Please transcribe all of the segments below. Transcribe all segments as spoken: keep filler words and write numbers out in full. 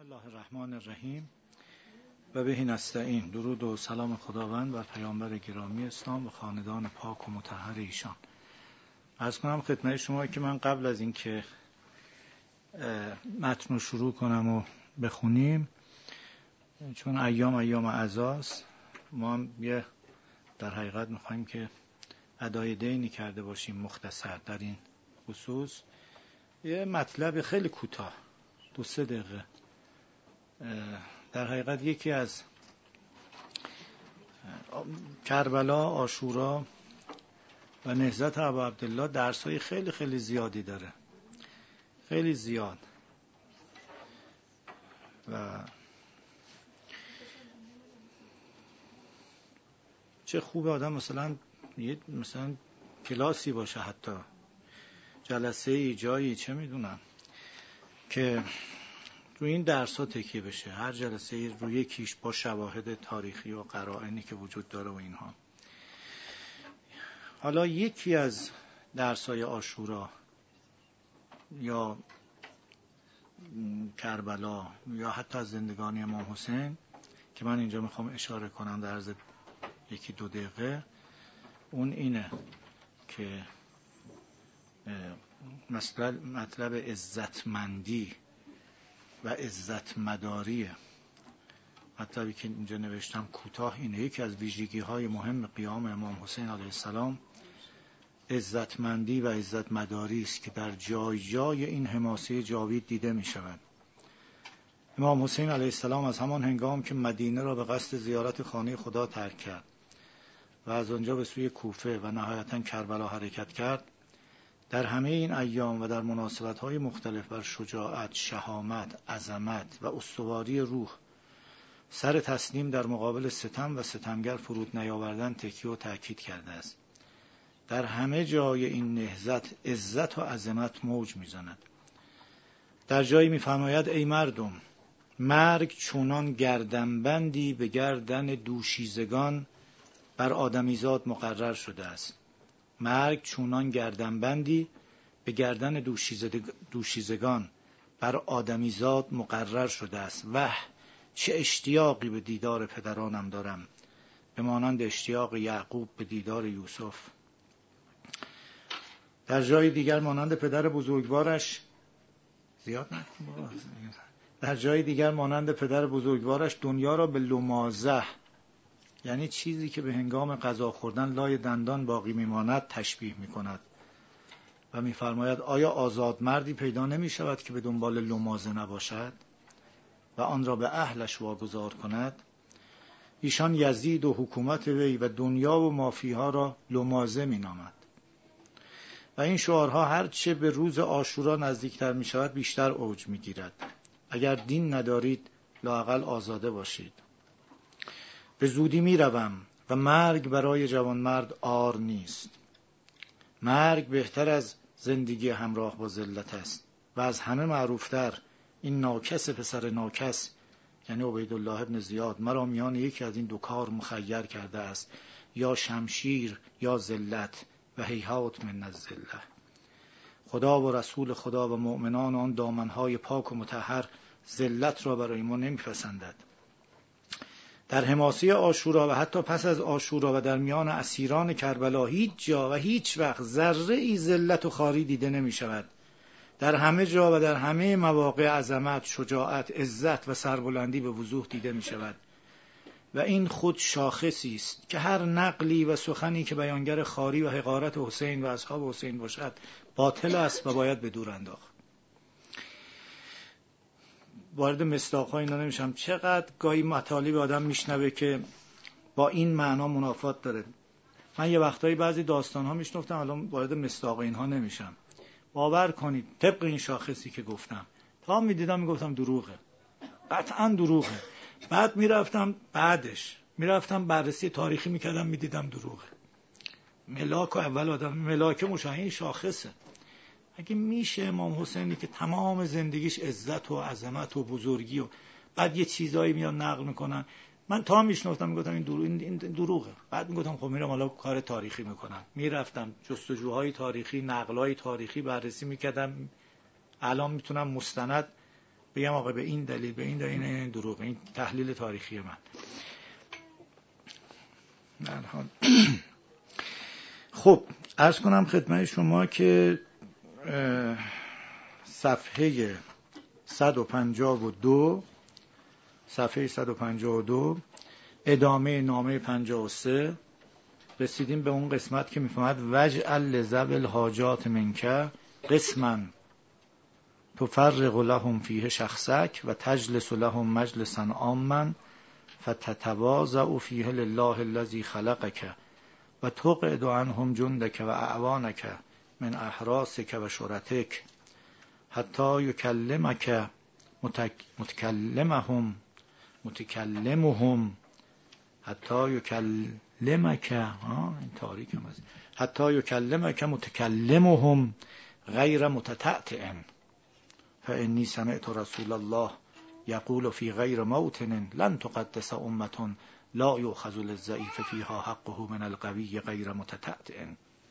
الله الرحمن الرحیم و بهی نستعین. درود و سلام خداوند بر پیامبر گرامی اسلام و خاندان پاک و مطهر ایشان. عرض کنم خدمت شما که من قبل از اینکه متن رو شروع کنم و بخونیم، چون ایام ایام عزاست، ما هم یه در حقیقت میخوایم که ادای دینی کرده باشیم مختصر در این خصوص. یه مطلب خیلی کوتاه، دو سه دقیقه. در حقیقت یکی از کربلا، عاشورا و نهضت ابا عبدالله درس‌های خیلی خیلی زیادی داره، خیلی زیاد. و چه خوبه آدم مثلا یه مثلا کلاسی باشه، حتی جلسه ای جایی، چه میدونم، که روی این درس ها تکیه بشه. هر جلسه روی یکیش با شواهد تاریخی و قرائنی که وجود داره و اینها. حالا یکی از درس های عاشورا یا کربلا یا حتی از زندگانی امام حسین که من اینجا میخوام اشاره کنم در عرض یکی دو دقیقه، اون اینه که مثلا مطلب عزتمندی و عزت مداریه. مطلبی که اینجا نوشتم کوتاه اینه: یکی از ویژگی های مهم قیام امام حسین علیه السلام عزتمندی و عزت مداری است که در جای جای این حماسه جاوید دیده می شود. امام حسین علیه السلام از همان هنگام که مدینه را به قصد زیارت خانه خدا ترک کرد و از آنجا به سوی کوفه و نهایتاً کربلا حرکت کرد، در همه این ایام و در مناسبت‌های مختلف بر شجاعت، شهامت، عظمت و استواری روح سر تسلیم در مقابل ستم و ستمگر فرود نیاوردن تکیه و تأکید کرده است. در همه جای این نهضت عزت و عظمت موج می‌زند. در جایی می‌فرماید: ای مردم، مرگ چونان گردنبندی به گردن دوشیزگان بر آدمیزاد مقرر شده است. مرگ چونان گردنبندی به گردن دوشیزگان بر آدمیزاد مقرر شده است. وه، چه اشتیاقی به دیدار پدرانم دارم، به مانند اشتیاق یعقوب به دیدار یوسف. در جای دیگر مانند پدر بزرگوارش زیاد نکن در جای دیگر مانند پدر بزرگوارش دنیا را به لمازه، یعنی چیزی که به هنگام غذا خوردن لای دندان باقی میماند، تشبیه میکند و میفرماید: آیا آزاد مردی پیدا نمی شود که به دنبال لمازه نباشد و آن را به اهلش واگذار کند؟ ایشان یزید و حکومت وی و دنیا و مافیها را لمازه می نامد. و این شعارها هرچه به روز عاشورا نزدیکتر می شود بیشتر اوج می گیرد. اگر دین ندارید لااقل آزاده باشید. به زودی می روم و مرگ برای جوانمرد عار نیست. مرگ بهتر از زندگی همراه با ذلت است و از همه معروفتر این ناکس پسر ناکس، یعنی عبیدالله ابن زیاد، مرا میان یکی از این دو کار مخیر کرده است: یا شمشیر یا ذلت، و هیهات من الذله. خدا و رسول خدا و مؤمنان آن دامنهای پاک و مطهر ذلت را برای ما نمیپسندد. در حماسه عاشورا و حتی پس از عاشورا و در میان اسیران کربلا هیچ جا و هیچ وقت ذره ای ذلت و خواری دیده نمی شود. در همه جا و در همه مواقع عظمت، شجاعت، عزت و سربلندی به وضوح دیده می شود. و این خود شاخصی است که هر نقلی و سخنی که بیانگر خواری و حقارت حسین و اصحاب حسین باشد باطل است و باید به دور انداخت. وارد مصداق‌ها اینا نمیشم. چقدر گاهی مطالب آدم میشنوه که با این معنا منافات داره. من یه وقتایی بعضی داستان‌ها میشنفتم، الان وارد مصداق اینها نمیشم. باور کنید طبق این شاخصی که گفتم، تا میدیدم میگفتم دروغه، قطعا دروغه. بعد میرفتم بعدش میرفتم بررسی تاریخی میکردم، میدیدم دروغه. ملاک و اول آدم ملاک مشاهین شاخصه. اگه میشه امام حسینی که تمام زندگیش عزت و عظمت و بزرگی و بعد یه چیزایی میان نقل میکنن، من تا میشنفتم میگفتم این, درو... این دروغه. بعد میگفتم خب میرم حالا کار تاریخی میکنم، میرفتم جستجوهای تاریخی، نقلای تاریخی بررسی میکردم. الان میتونم مستند بگم آقا به این دلیل به این دلیل این دروغ، این تحلیل تاریخی من. خب عرض کنم خدمت شما که صفحه صد و پنجاه و دو صفحه صد و پنجاه و دو ادامه نامه پنجاه و سه رسیدیم به اون قسمت که میفهمد وجعل لذوی الحاجات منک قسما تفرق لهم فیه شخصک و تجلس لهم مجلسا عاما فتتواضع فیه لله الذی خلقک و تقعد عنهم جندک و اعوانک من احراسک و شرطک حتی یکلمک متکلمهم متکلمهم حتی یکلمک این تاریک هم است حتی یکلمک متکلمهم غیر متتعتع فانی سمعت رسول الله یقول فی غیر موطن لن تقدس امة لا یؤخذ للضعیف فیها حقه من القوی غیر متتعتع.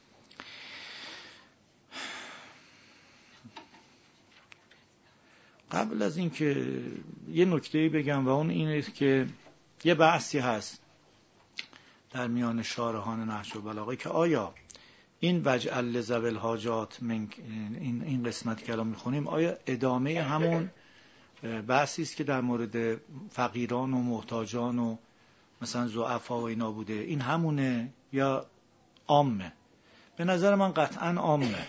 قبل از این که یه نکته‌ای بگم و اون اینه که یه بحثی هست در میان شارحان نهج البلاغه که آیا این وجعل لذوی الحاجات من این این قسمت که الان میخونیم آیا ادامه همون بحثی است که در مورد فقیران و محتاجان و مثلا ضعفا و اینا بوده، این همونه یا عامه؟ به نظر من قطعا عامه.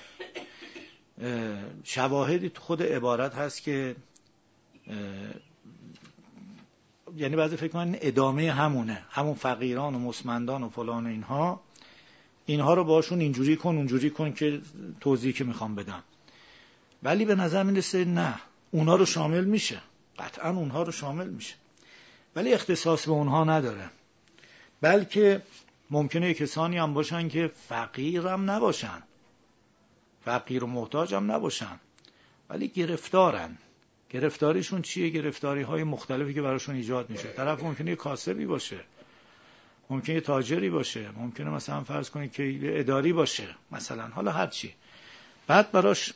شواهدی تو خود عبارت هست که یعنی بعضی فکر کنن ادامه همونه، همون فقیران و مسمندان و فلان و اینها اینها رو باشون اینجوری کن اونجوری کن که توضیحی که میخوام بدم. ولی به نظر میرسه نه، اونها رو شامل میشه، قطعا اونها رو شامل میشه، ولی اختصاص به اونها نداره. بلکه ممکنه کسانی هم باشن که فقیرم نباشن، فقیر و محتاج هم نباشن، ولی گرفتارن. گرفتاریشون چیه؟ گرفتاری های مختلفی که براشون ایجاد میشه. طرف ممکنه کاسبی باشه، ممکنه تاجری باشه، ممکنه مثلا فرض کنید که اداری باشه مثلا، حالا هر چی. بعد براش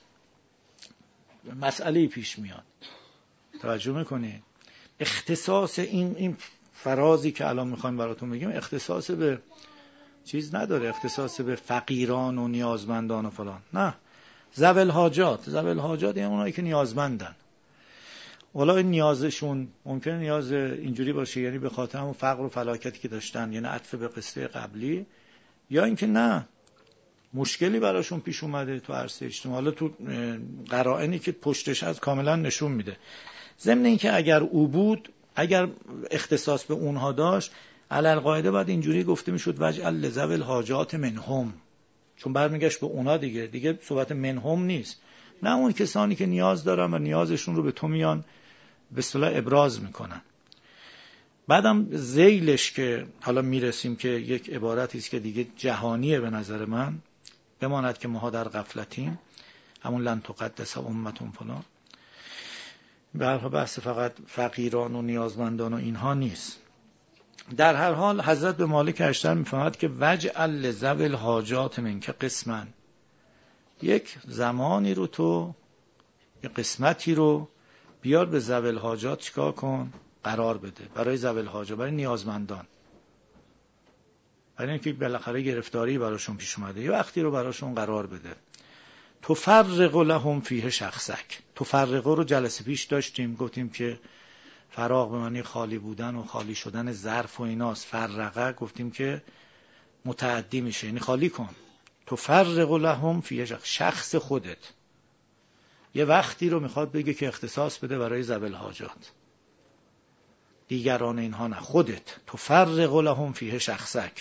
مسئله پیش میاد. توجه میکنید؟ اختصاص این این فرازی که الان میخوایم براتون بگیم اختصاص به چیز نداره، اختصاص به فقیران و نیازمندان و فلان، نه. ذوی الحاجات، ذوی الحاجات یعنی اونایی که نیازمندن. والا این نیازشون ممکنه نیاز اینجوری باشه، یعنی به خاطر همون فقر و فلاکتی که داشتن، یعنی عطف به قصه قبلی، یا اینکه نه مشکلی براشون پیش اومده تو عرصه اجتماعی، حالا تو قرائنی که پشتش از کاملا نشون میده. ضمن اینکه اگر او بود، اگر اختصاص به اونها داشت، علی القاعده بعد اینجوری گفته میشد وجعل لذوی الحاجات منهم، چون برمیگشت به اونا دیگه، دیگه صحبت منهم نیست، نه اون کسانی که نیاز دارن و نیازشون رو به تو میان به اصطلاح ابراز میکنن. بعدم ذیلش که حالا میرسیم که یک عبارتی است که دیگه جهانیه به نظر من، بماند که ما در غفلتیم، همون لن تقدس امتون فلان. به هر حال بحث فقط فقیران و نیازمندان و اینها نیست. در هر حال حضرت به مالک اشتر میفهمد که وجعل لذوی الحاجات منک قسما، یک زمانی رو تو یک قسمتی رو بیار به ذوی الحاجات چیکار کن؟ قرار بده، برای ذوی الحاجات، برای نیازمندان، برای اینکه بالاخره گرفتاری براشون پیش اومده، یه وقتی رو براشون قرار بده. تفرق لهم فیه شخصک. تفرق رو جلسه پیش داشتیم، گفتیم که فراغ به معنی خالی بودن و خالی شدن ظرف و ایناست. فرقه گفتیم که متعدی میشه، یعنی خالی کن. تفرق لهم فیه شخص، شخص خودت یه وقتی رو میخواد بگه که اختصاص بده برای ذوی الحاجات، دیگران اینها نه، خودت. تفرق لهم فیه شخصک.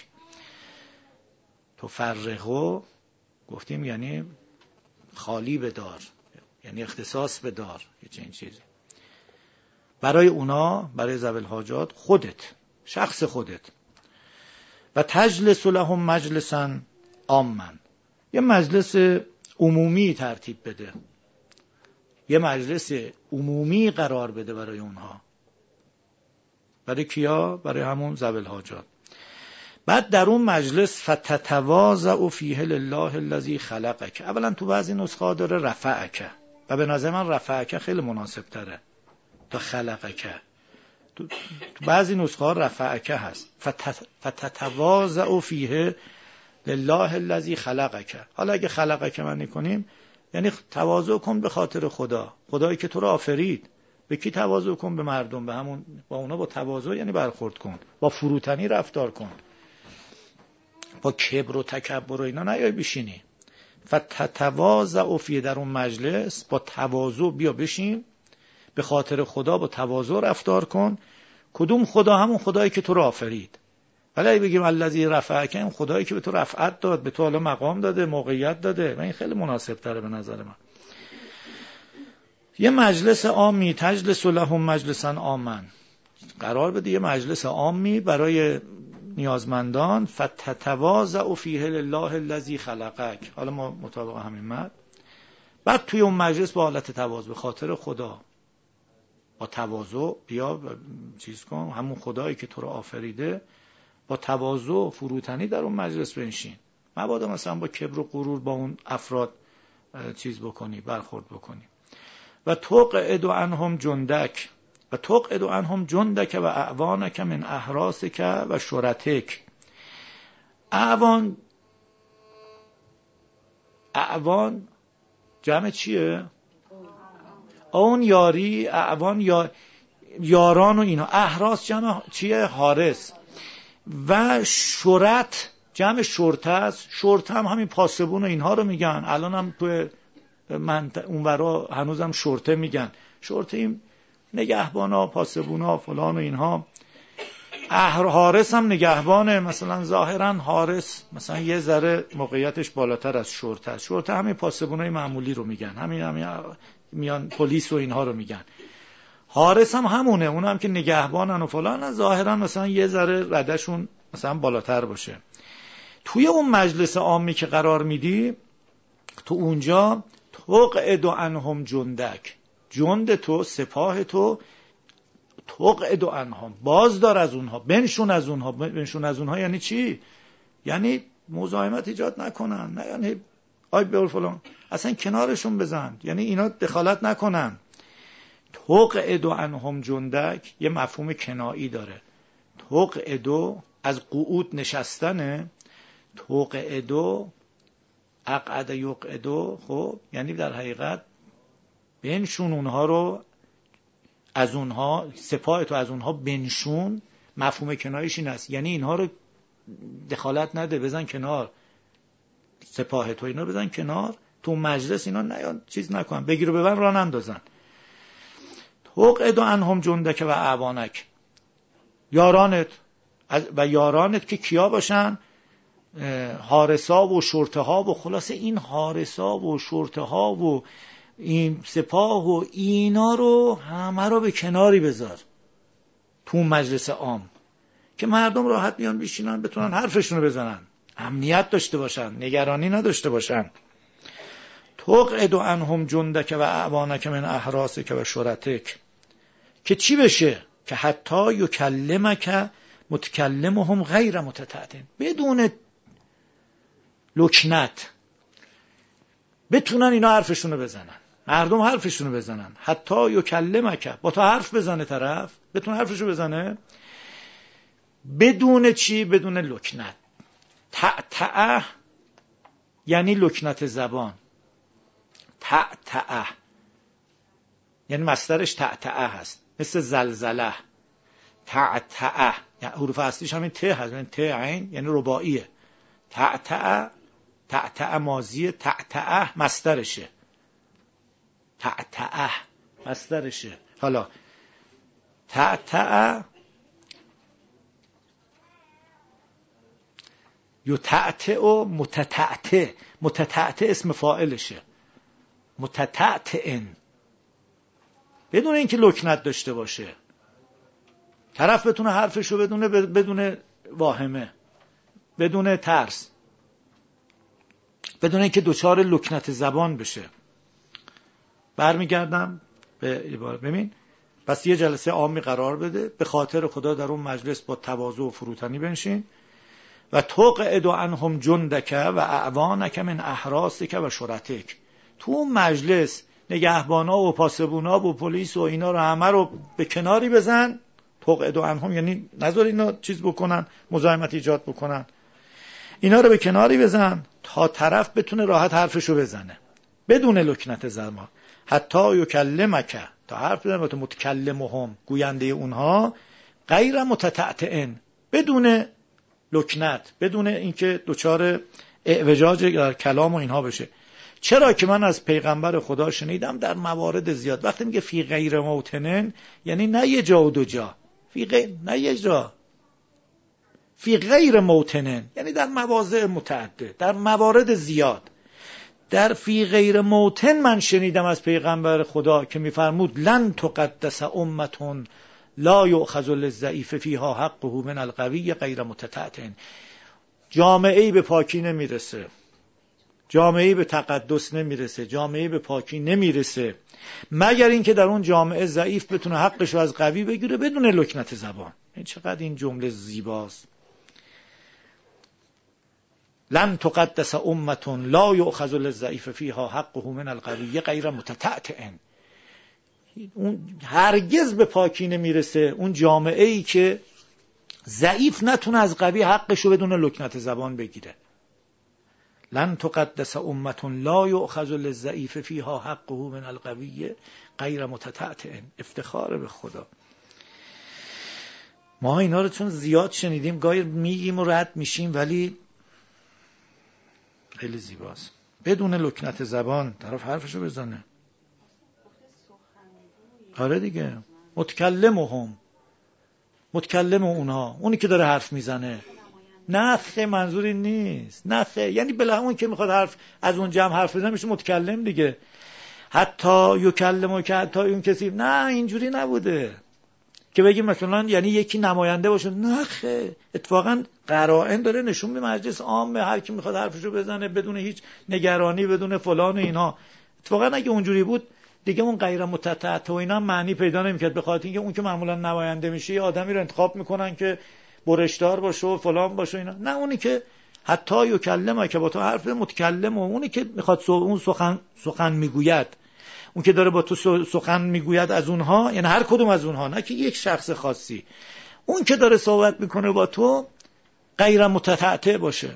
تفرقو گفتیم یعنی خالی بدار، یعنی اختصاص بدار، یه چنین چیزی برای اونا، برای ذوی الحاجات، خودت، شخص خودت. و تجلس لهم مجلسا عاما، یه مجلس عمومی ترتیب بده، یه مجلس عمومی قرار بده برای اونها. برای کیا؟ برای همون ذوی الحاجات. بعد در اون مجلس فتتواضع فیه لله الذی خلقک. اولا تو بعضی نسخه داره رفعک، و به نظر من رفعک خیلی مناسب تره. تا خلقک. تو بعضی نسخه ها رفعک هست. فتتواضع فیه لله الذی خلقک. حالا اگه خلقک معنی کنیم یعنی تواضع کن به خاطر خدا، خدایی که تو رو آفرید. به کی تواضع کن؟ به مردم. به همون با اونا با تواضع یعنی برخورد کن، با فروتنی رفتار کن، با کبر و تکبر و اینا نیای بشینی. فتتواضع فیه، در اون مجلس با تواضع بیا بشین، به خاطر خدا با تواضع رفتار کن. کدوم خدا؟ همون خدایی که تو رو آفرید. ولی بگیم الذی رفعک، این خدایی که به تو رفعت داد، به تو حالا مقام داده، موقعیت داده، و این خیلی مناسب تره به نظر من. یه مجلس عامی، تجلس لهم مجلسا عاما، قرار بده یه مجلس عامی برای نیازمندان. فتتواضع فیه لله الذی خلقک. حالا ما مطابق همین مد، بعد توی اون مجلس با حالت تواضع به خاطر خدا، با تواضع بیا چیز کن، همون خدایی که تو رو آفریده، با تواضع و فروتنی در اون مجلس بنشین. مبادا مثلا با کبر و غرور با اون افراد چیز بکنی، برخورد بکنی. و تقعد عنهم جندک، و تقعد عنهم جندک و اعوانک من احراسک و شرتک. اعوان، اعوان جمع چیه؟ اون یاری، اعوان یا یاران و اینا. احراس جمع چیه؟ حارس. و شرط جمع شرطه است. شرطه هم همین پاسبون و اینها رو میگن. الان هم تو من اونورا هنوزم شرطه میگن. شرطه این نگهبانا، پاسبونا، فلان و اینها. حارس هم نگهبانه، مثلا ظاهرا حارس مثلا یه ذره موقعیتش بالاتر از شرطه است. شرطه همین پاسبونای معمولی رو میگن، همین همین میان پلیس و اینها رو میگن. حارس هم همونه، اون هم که نگهبانن و فلان، ظاهرا مثلا یه ذره ردشون مثلا بالاتر باشه. توی اون مجلس عامی که قرار میدی، تو اونجا تقعد عنهم جندک، جند تو، سپاه تو، تقعد عنهم، باز دار از اونها، بنشون از اونها. بنشون از اونها یعنی چی؟ یعنی مزاحمت ایجاد نکنن، نه یعنی آی بول فلان، اصلا کنارشون بزن، یعنی اینا دخالت نکنن. تقعد عنهم جندک یه مفهوم کنایی داره. تقعد از قعود نشستنه، تقعد اقعد یقعد، خب یعنی در حقیقت بنشون اونها رو، از اونها سپاه تو از اونها بنشون. مفهوم کناییش این است، یعنی اینها رو دخالت نده، بزن کنار، سپاه تو اینا بزن کنار، تو مجلس اینا نه چیز نکن، بگیر و ببر راه نندازن. تقعد عنهم جندک و اعوانک، یارانت و یارانت که کیا باشن؟ حارسا و شرطه ها و خلاصه این حارسا و شرطه ها و این سپاه و اینا رو همه رو به کناری بذار تو مجلس عام که مردم راحت بیان بشینن، بتونن حرفشون رو بزنن، امنیت داشته باشن، نگرانی نداشته باشن. تقعد عنهم جندک و اعوانک من احراسک و شرتک، که چی بشه؟ که حتی یکلمک متکلمهم غیر متتعتن، بدون لکنت بتونن اینا حرفشون رو بزنن، مردم حرفشون رو بزنن. حتی یکلمک، با تو حرف بزنه طرف، بتونه حرفشو بزنه بدون چی؟ بدون لکنت. تعتعه یعنی لکنت زبان. تعتعه یعنی مصدرش تعتعه هست، مثل زلزله. تعتعه یعنی حروف اصلیش همین ت هست، یعنی ت عین، یعنی رباعیه. تعتعه، تعتعه ماضیه، تعتعه مصدرشه، تعتعه مصدرشه. حالا تعتعه یتعتع و متتعتع، متتعتع اسم فاعلشه، متتعتعن، بدون اینکه لکنت داشته باشه، طرف بتونه حرفشو بدونه بدون واهمه، بدون ترس، بدون اینکه دوچار لکنت زبان بشه. برمیگردم به عبارت. ببین پس یه جلسه عامی قرار بده، به خاطر خدا در اون مجلس با تواضع و فروتنی بنشین. و تقعد عنهم جندک و اعوانک من احراسک و شرتک، تو اون مجلس نگهبانا و پاسبونا و پلیس و اینا رو همه رو به کناری بزن، تقعد عنهم یعنی نذار اینا چیز بکنن، مزاحمت ایجاد بکنن، اینا رو به کناری بزن تا طرف بتونه راحت حرفشو بزنه بدون لکنت زبان. حتی یکلمک، تا حرف بزنه تو متکلمهم، گوینده اونها، غیر متتعتعن، بدون لکنت، بدون اینکه دچار اعوجاج در کلام و اینها بشه. چرا که من از پیغمبر خدا شنیدم در موارد زیاد. وقتی میگه فی غیر موطنن یعنی نه یه جا و دو جا، فی غیر نه یه جا، فی غیر موطنن یعنی در مواضع متعدد، در موارد زیاد. در فی غیر موطن من شنیدم از پیغمبر خدا که میفرمود لن تقدس امتون لا یؤخذ للضعیف فیها حقه من القوی غیر متتعتن. جامعه‌ای به پاکی نمیرسه، جامعه‌ای به تقدس نمیرسه، جامعه‌ای به پاکی نمیرسه مگر اینکه در اون جامعه ضعیف بتونه حقش رو از قوی بگیره بدون لکنت زبان. این چقدر این جمله زیباست. لن تقدس امتون لا یؤخذ للضعیف فیها حقه من القوی غیر متتعتن. اون هرگز به پاکی نمیرسه اون جامعه‌ای که ضعیف نتونه از قوی حقش رو بدون لکنت زبان بگیره. لن تقدس امتون لا یؤخذ للضعیف فیها حقه من القوی غیر متتعتن. افتخار به خدا. ما اینا رو چون زیاد شنیدیم گاهی میگیم و رد میشیم، ولی خیلی زیباست. بدون لکنت زبان طرف حرفشو بزنه. آره دیگه، متکلمهم، متکلم اونها، اونی که داره حرف میزنه. نخه منظوری نیست، نخه یعنی بله اون که میخواد حرف از اون جمع حرف بزنه میشه متکلم دیگه. حتی یکلمو که حتی اون کسی، نه اینجوری نبوده که بگیم مثلا یعنی یکی نماینده باشه. نخه، اتفاقا قرائن داره نشون میده مجلس عامه، هر کی میخواد حرفشو بزنه بدون هیچ نگرانی، بدون فلان و اینا. اتفاقا اگه اونجوری بود دیگه اون غیر متتعت و اینا معنی پیدا نمیکرد، به خاطر اینکه اون که معمولا نماینده میشه یه آدمی رو انتخاب میکنن که برشدار باشه و فلان باشه اینا. نه، اونی که حتی یکلمه که با تو حرف متکلم و اونی که میخواد اون سخن سخن میگوید، اون که داره با تو سخن میگوید از اونها، یعنی هر کدوم از اونها، نه که یک شخص خاصی، اون که داره صحبت میکنه با تو غیر متتعتع باشه.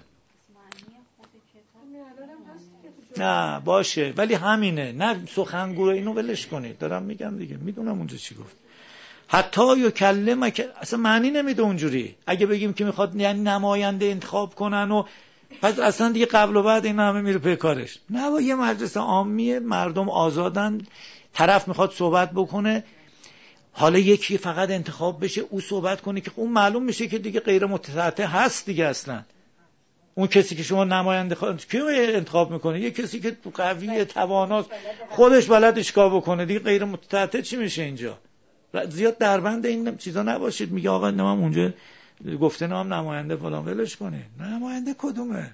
نه باشه ولی همینه، نه سخنگوی اینو ولش کنید، دارم میگم دیگه، میدونم اونجا چی گفت. حتی یکلمه که اصلا معنی نمیده اونجوری. اگه بگیم که میخواد یعنی نماینده انتخاب کنن و پس اصلا دیگه قبل و بعد این همه میره پی کارش. نه، با یه مجلس عامیه، مردم آزادن، طرف میخواد صحبت بکنه، حالا یکی فقط انتخاب بشه او صحبت کنه که اون معلوم میشه که دیگه غیر متتعتع هست دیگه. اصلا اون کسی که شما نماینده خواهد کیو انتخاب میکنه؟ یه کسی که قویه، تواناست، خودش بلد اشکار بکنه دیگه. غیر متتعتع چی میشه اینجا؟ زیاد دربند این چیزا نباشید. میگه آقا نمام اونجا گفته نام نماینده فلان، ولش کنه. نماینده کدومه؟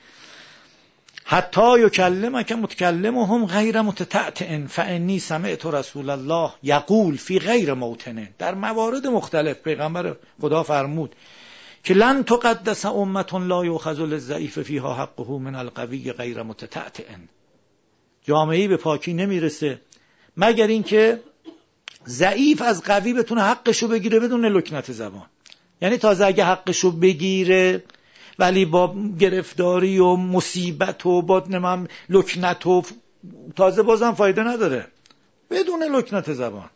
حتی یکلمک متکلمهم غیر متتعتع فانی سمعت رسول الله یقول فی غیر موطن. در موارد مختلف پیغمبر خدا فرمود که لن تقدس امت لا یؤخذ للضعیف فیها حقه من القوی غیر متتعتع. جامعه‌ای به پاکی نمیرسه مگر اینکه ضعیف از قوی بتونه حقشو بگیره بدون لکنت زبان. یعنی تازه اگه حقشو بگیره ولی با گرفتاری و مصیبت و با نمام لکنت و تازه بازم فایده نداره، بدون لکنت زبان.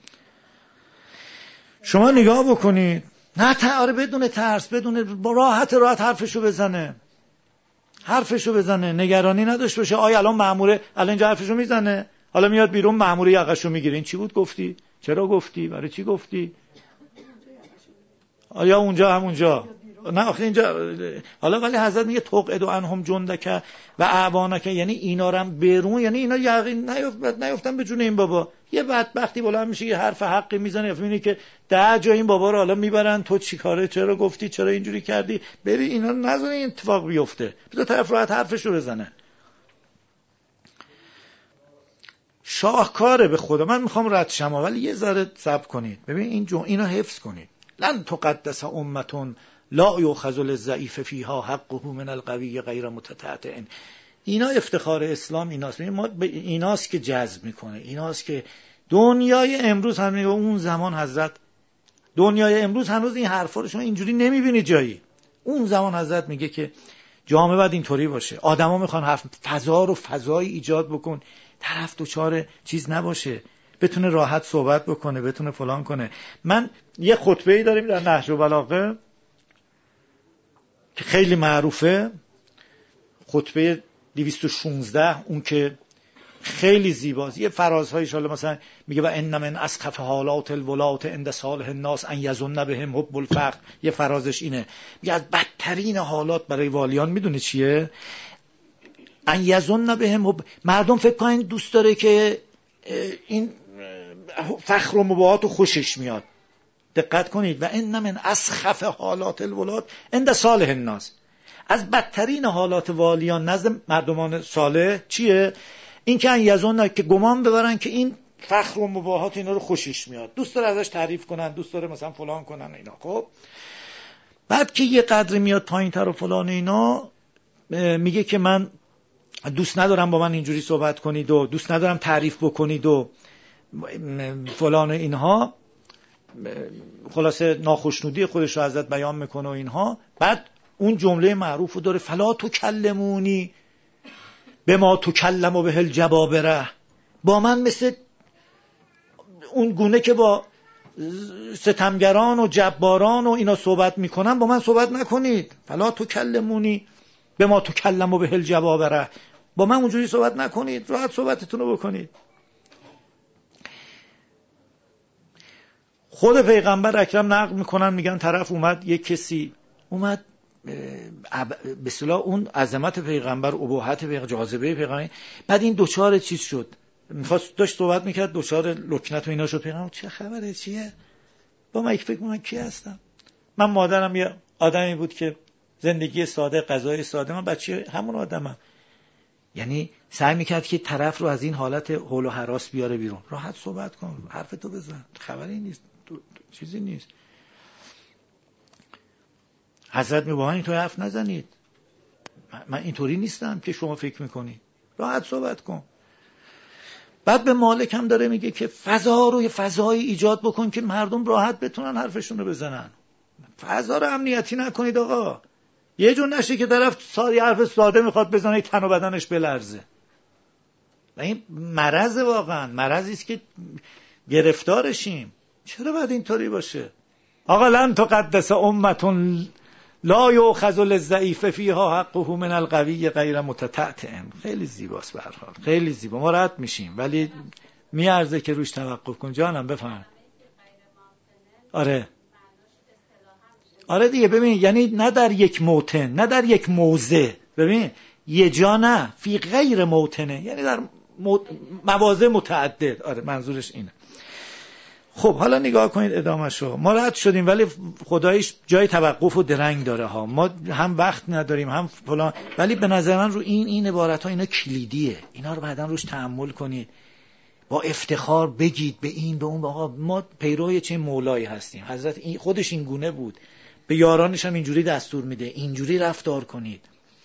شما نگاه بکنید، نه تعاره، بدون ترس، بدون راحت راحت حرفشو بزنه، حرفشو بزنه، نگرانی نداشته باشه. آیا الان مأموره الان اینجا حرفشو میزنه، حالا میاد بیرون مأموره یقشو میگیره، این چی بود گفتی؟ چرا گفتی؟ برای چی گفتی؟ آیا اونجا همونجا؟ نه آخه اینجا حالا ولی حضرت میگه تقعد عنهم جندک و اعوانک، یعنی اینا رو هم برون، یعنی اینا یقین نیفتن نیفتن به جون این بابا. یه بدبختی بلند میشه یه حرف حقی میزنه، میبینی که ده جا این بابا رو حالا میبرن، تو چی کاره، چرا گفتی، چرا اینجوری کردی، بری اینا رو نذاری این اتفاق بیفته، بذار طرف راحت حرفش رو بزنه. شاهکاره به خدا. من میخوام رد شما ولی یه ذره صبر کنید. ببین این جو اینو حفظ کنید. لن تقدس امتون لا یؤخذ للضعیف فیها حقه من القوی غیر متتعتع. اینا افتخار اسلام ایناست. ما ایناست که جذب میکنه، ایناست که دنیای امروز هم میگه اون زمان حضرت، دنیای امروز هنوز این حرفا رو شما اینجوری نمیبینید جایی. اون زمان حضرت میگه که جامعه باید اینطوری باشه، آدما میخوان حرف فضا رو فضایی ایجاد بکن، طرف دوچار چیز نباشه، بتونه راحت صحبت بکنه، بتونه فلان کنه. من یه خطبه‌ای داریم در نهج البلاغه که خیلی معروفه، خطبه دویست و شانزده، اون که خیلی زیباست. یه فرازهای ان مثلا میگه و ان من اسخف حالات الولات عند صالح الناس ان یظن بهم حب الفقر. یه فرازش اینه، میگه از بدترین حالات برای والیان میدونه چیه؟ ان یظن بهم حب، مردم فکر کنن دوست داره که این فخر و مباهات و خوشش میاد. دقت کنید، و ان من اسخف حالات الولات عند صالح الناس، از بدترین حالات والیان نزد مردمان صالح چیه؟ این که ان یظن، که گمان ببرن که این فخر و مباهات اینا رو خوشش میاد، دوست داره ازش تعریف کنن، دوست داره مثلا فلان کنن اینا. خب بعد که یه قدری میاد پایین‌تر و فلان اینا، میگه که من دوست ندارم با من اینجوری صحبت کنید و دوست ندارم تعریف بکنید و فلان اینها، خلاصه ناخشنودی خودش رو ازت بیان میکنه و اینها. بعد اون جمله معروف رو داره، فلا تکلمونی به ما تکلم و به الجبابره، با من مثل اون گونه که با ستمگران و جباران و اینا صحبت میکنن با من صحبت نکنید. فلا تکلمونی به ما تکلم و به الجبابره، با من اونجوری صحبت نکنید، راحت صحبتتون رو بکنید. خود پیغمبر اکرم نقل میکنن، میگن طرف اومد، یک کسی اومد به اصطلاح اون عظمت پیغمبر، اباحت پیغمبر، جاذبه پیغمبر، بعد این دوچار چیز شد، میخواست داشت صحبت میکرد، دوچار لکنت و اینا شد. پیغمبر چه خبره، چیه؟ با من یک فکر من کی هستم؟ من مادرم یه آدمی بود که زندگی ساده، غذای ساده، من بچه همون آدمم. یعنی سعی میکرد که طرف رو از این حالت هول و هراس بیاره بیرون. راحت صحبت کن، حرفتو بزن، خبری نیست، چیزی نیست. حضرت میگه اینطور حرف نزنید، من اینطوری نیستم که شما فکر میکنید، راحت صحبت کن. بعد به مالک هم داره میگه که فضا رو یه فضایی ایجاد بکن که مردم راحت بتونن حرفشون رو بزنن. فضا رو امنیتی نکنید آقا. یه جور نشه که طرف ساری حرف ساده میخواد بزنه تن و بدنش بلرزه. و این مرض، واقعا مرضی است که گرفتارشیم. چرا باید اینطوری باشه؟ آقا لن تقدس امتون لا یؤخذ للضعیف فیها حقه من القوی غیر متتعتع. خیلی زیباست، به هر حال خیلی زیبا، ما رد میشیم ولی میارزه که روش توقف کن. جانم بفهم. آره آره دیگه، ببین یعنی نه در یک موطن، نه در یک موضع، ببین یه جا نه، فی غیر موطنه، یعنی در مواضع متعدد. آره منظورش اینه. خب حالا نگاه کنید ادامه‌شو. ما رد شدیم ولی خداییش جای توقف و درنگ داره ها. ما هم وقت نداریم هم فلان، ولی به نظر من رو این این عبارت ها اینا کلیدیه. اینا رو بعداً روش تأمل کنید، با افتخار بگید به این به اون، آقا ما پیروی چه مولایی هستیم. حضرت این خودش این گونه بود، به یارانش هم اینجوری دستور میده، اینجوری رفتار کنید.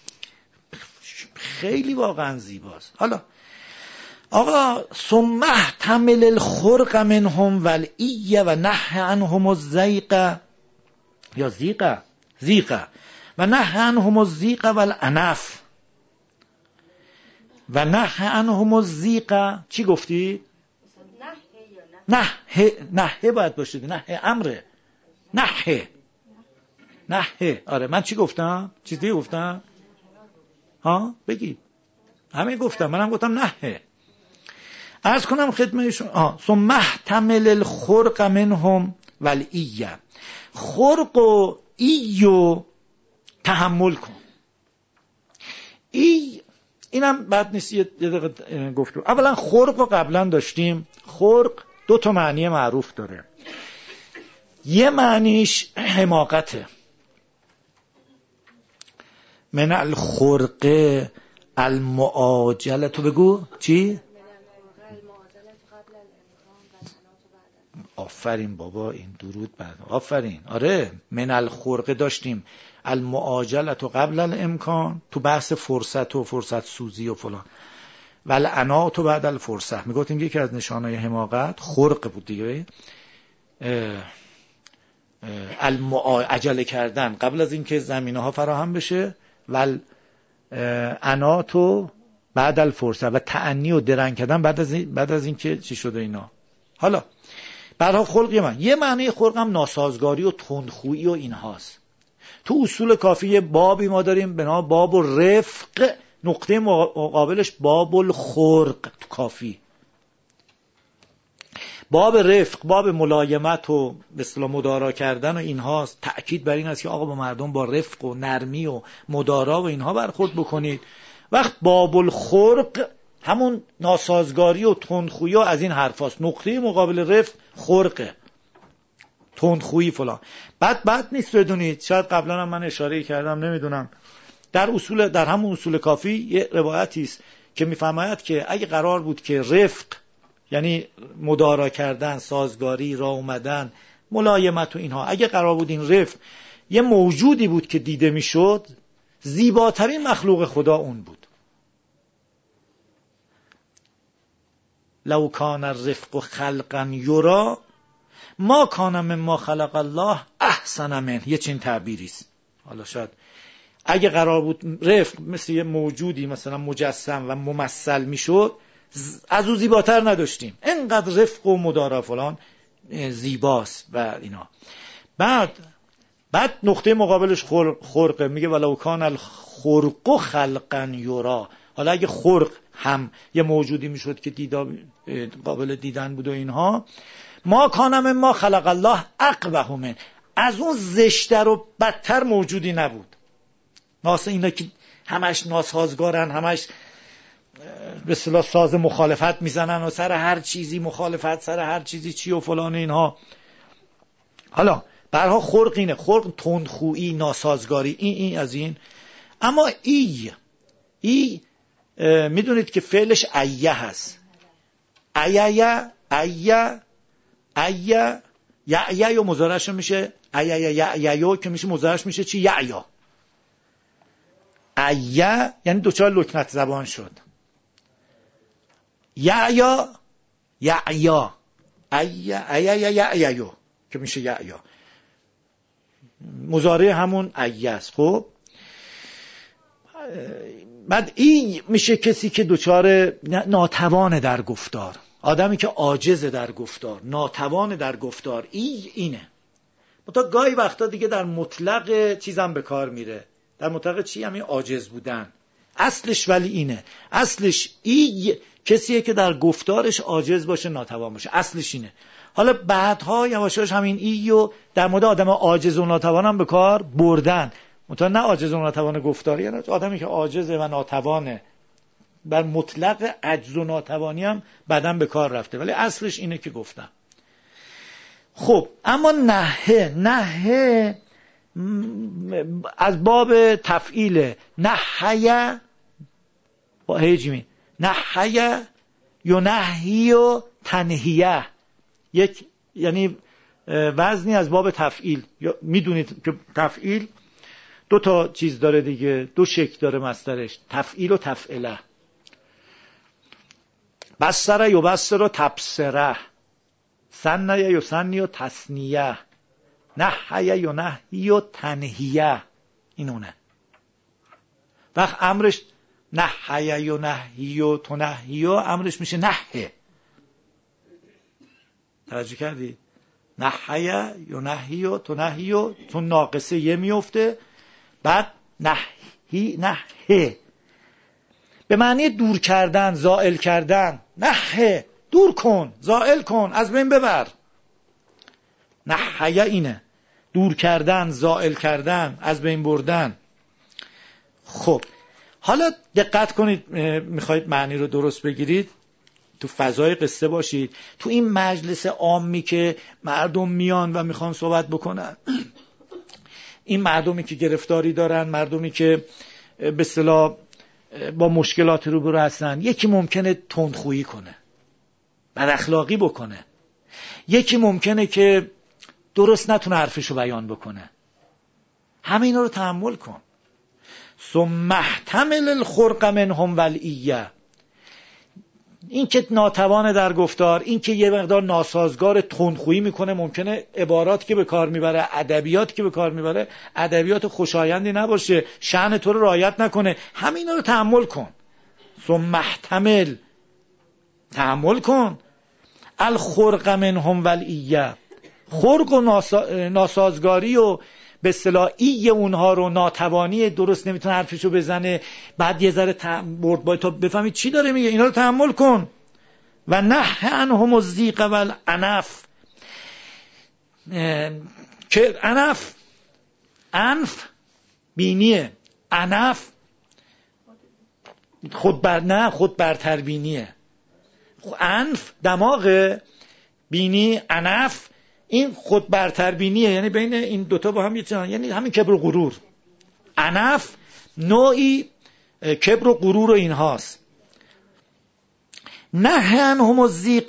خیلی واقعا زیباست. حالا آقا ثم احتمل الخرق منهم والعی و نهی عنهم الزیق یا زیق زیق و نهی عنهم الزیق والعنف و نهی عنهم الزیق. چی گفتی؟ نهی نهی باید باشه، نهی امره، نهی نهی. آره من چی گفتم؟ چیزی گفتم؟ ها بگید. همین گفتم، منم گفتم نهی. عرض کنم خدمتشون آه ثم احتمل الخرق منهم والعی. خرق و ایو تحمل کن. ای اینم بد نیست یه دقیقه گفتم. اولا خرق رو قبلا داشتیم. خرق دو تا معنی معروف داره. یه معنیش حماقته، من الخرق المعاجله. تو بگو چی؟ آفرین بابا، این درود بعد آفرین. آره من الخرقه داشتیم المعاجلت و قبل الامکان تو بحث فرصت و فرصت سوزی و فلان، ول عنات و بعد الفرصت. میگفتیم یکی از نشانهای حماقت خرق بود دیگه، عجله کردن قبل از اینکه زمینه ها فراهم بشه، ول عنات و بعد الفرصت، و تعنی و درنگ کردن بعد از این بعد از اینکه چی شده اینا. حالا برای خلقی من یه معنی خلق هم ناسازگاری و تندخویی و اینهاست. تو اصول کافی یه بابی ما داریم به نام باب الرفق، نقطه مقابلش باب الخرق تو کافی. باب رفق باب ملایمت و به اصطلاح مدارا کردن و اینهاست، تأکید بر این است که آقا با مردم با رفق و نرمی و مدارا و اینها برخورد بکنید. وقت باب الخرق همون ناسازگاری و تندخویی و از این حرفاست. نقطه مقابل رفق خرقه، تندخویی فلان. بعد بعد نیست بدونید، شاید قبلا هم من اشاره کردم نمیدونم، در اصول در همون اصول کافی یه روایتی است که میفرماید که اگه قرار بود که رفق یعنی مدارا کردن، سازگاری، راه اومدن، ملایمت و اینها، اگه قرار بود این رفق یه موجودی بود که دیده میشد، زیباترین مخلوق خدا اون بود. لو کان الرفق خلقا یرا ما کان مما خلق الله احسن منه. یه چنین تعبیری است. حالا شاید اگه قرار بود رفق مثل یه موجودی مثلا مجسم و ممثل میشد، از او زیباتر نداشتیم. اینقدر رفق و مدارا فلان زیباست و اینا. بعد بعد نقطه مقابلش خرقه، میگه ولو کان الخرق خلقا یرا. حالا اگه خرق هم یه موجودی میشد که دیدا قابل دیدن بود و اینها، ما کان مما خلق الله اقبح من، از اون زشتر و بدتر موجودی نبود. واسه اینا که همش ناسازگارن، همش به اصطلاح ساز مخالفت میزنن و سر هر چیزی مخالفت، سر هر چیزی چی و فلان اینها. حالا برها خرق اینه، خرق تندخویی، ناسازگاری، این این از این. اما ای ای میدونید که فعلش ایه هست. ایه ایه ایه یعیه و مضارعش میشه ایه یعیه که میشه مضارعش میشه چی؟ یعیا. ایه یعنی دوچار لکنت زبان شد. یعیا یعیا ایه ایه یعیه که میشه یعیا، مضارع همون ایه است. خب بعد این میشه کسی که دوچار ناتوان در گفتار، آدمی که عاجز در گفتار، ناتوان در گفتار، ای اینه. منتها گاهی وقتا دیگه در مطلق چیزم به کار میره. در مطلق چی؟ همین عاجز بودن. اصلش ولی اینه، اصلش ای کسیه که در گفتارش عاجز باشه، ناتوان باشه، اصلش اینه. حالا بعدها یواشاش همین ایو در مورد آدم عاجز و ناتوان هم به کار بردن. منتها نه عاجز و ناتوان گفتاری، یعنی آدمی که عاجزه و ناتوانه، بر مطلق عجز و ناتوانی هم بعداً به کار رفته، ولی اصلش اینه که گفتم. خب اما نهه نهه از باب تفعیل، نهیه با هیجمی، نهیه یا نهی و تنهیه، یک یعنی وزنی از باب تفعیل. میدونید که تفعیل دو تا چیز داره دیگه، دو شکل داره مصدرش، تفعیل و تفعله. بسره یا بسره و تبصره، سنیه یا سنیه و تسنیه، نهیه یا نهی و تنهیه. اینونه. وقت امرش نهیه یا نهی و تنهیه، امرش میشه نهه. توجه کردی؟ نهیه یا نهی و تنهیه، چون ناقصه یه میفته، بعد نهی نهه به معنی دور کردن، زائل کردن. نهه دور کن، زائل کن، از بین ببر. نهیه اینه، دور کردن، زائل کردن، از بین بردن. خب حالا دقت کنید، میخواید معنی رو درست بگیرید، تو فضای قصه باشید. تو این مجلس عامی که مردم میان و میخوان صحبت بکنن، این مردمی که گرفتاری دارن، مردمی که به اصطلاح با مشکلات روبرو هستن، یکی ممکنه تندخویی کنه، بد اخلاقی بکنه، یکی ممکنه که درست نتونه حرفشو بیان بکنه. همه اینا رو تحمل کن. ثم احتمل الخرق منهم والعیه، این که ناتوان در گفتار، این که یه مقدار ناسازگار تندخویی میکنه، ممکنه عبارات که به کار میبره، ادبیات که به کار میبره ادبیات خوشایندی نباشه، شأن تو رو رعایت نکنه، همه اینا رو تحمل کن. ثم احتمل، تحمل کن الخرق منهم والعیه، خرق و ناسا... ناسازگاری و به اصطلاح ای اونها رو، ناتوانی، درست نمیتونه حرفشو بزنه، بعد یه ذره برد باید تا بفهمید چی داره میگه، اینا رو تحمل کن. و نه عنهم الضیق والعنف، که عنف، انف بینیه، عنف خود بر نه خود برتر بینیه. انف دماغ، بینی عنف این خود برتر بینیه، یعنی بین این دوتا با هم یه چیز، یعنی همین کبر و غرور. عنف نوعی کبر و غرور و اینهاست. نه عنهم الضیق